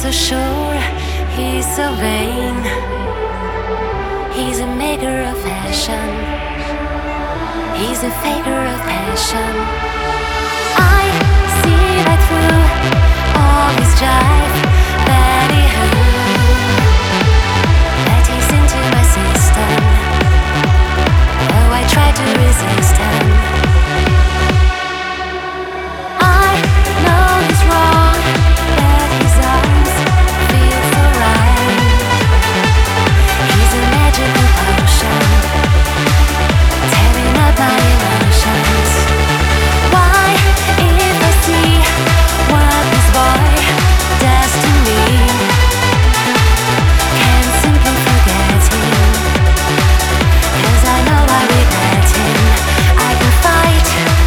so sure, he's so vain. He's a maker of fashion. He's a faker of passion. I see right through all his jive that he heard, that he's into my system. Though I try to resist him, I know he's wrong, but his arms feel so right. He's a magical potion, tearing up my emotions. Why, if I see what this boy does to me, can't simply forget him, 'cause I know I regret him. I can fight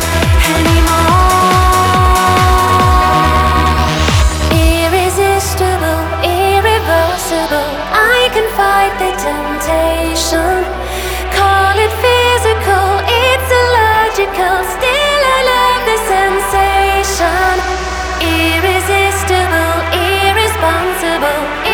anymore. Irresistible, irreversible, I can fight the temptation. Call it physical, it's illogical, still I love the sensation. Irresistible, irresponsible,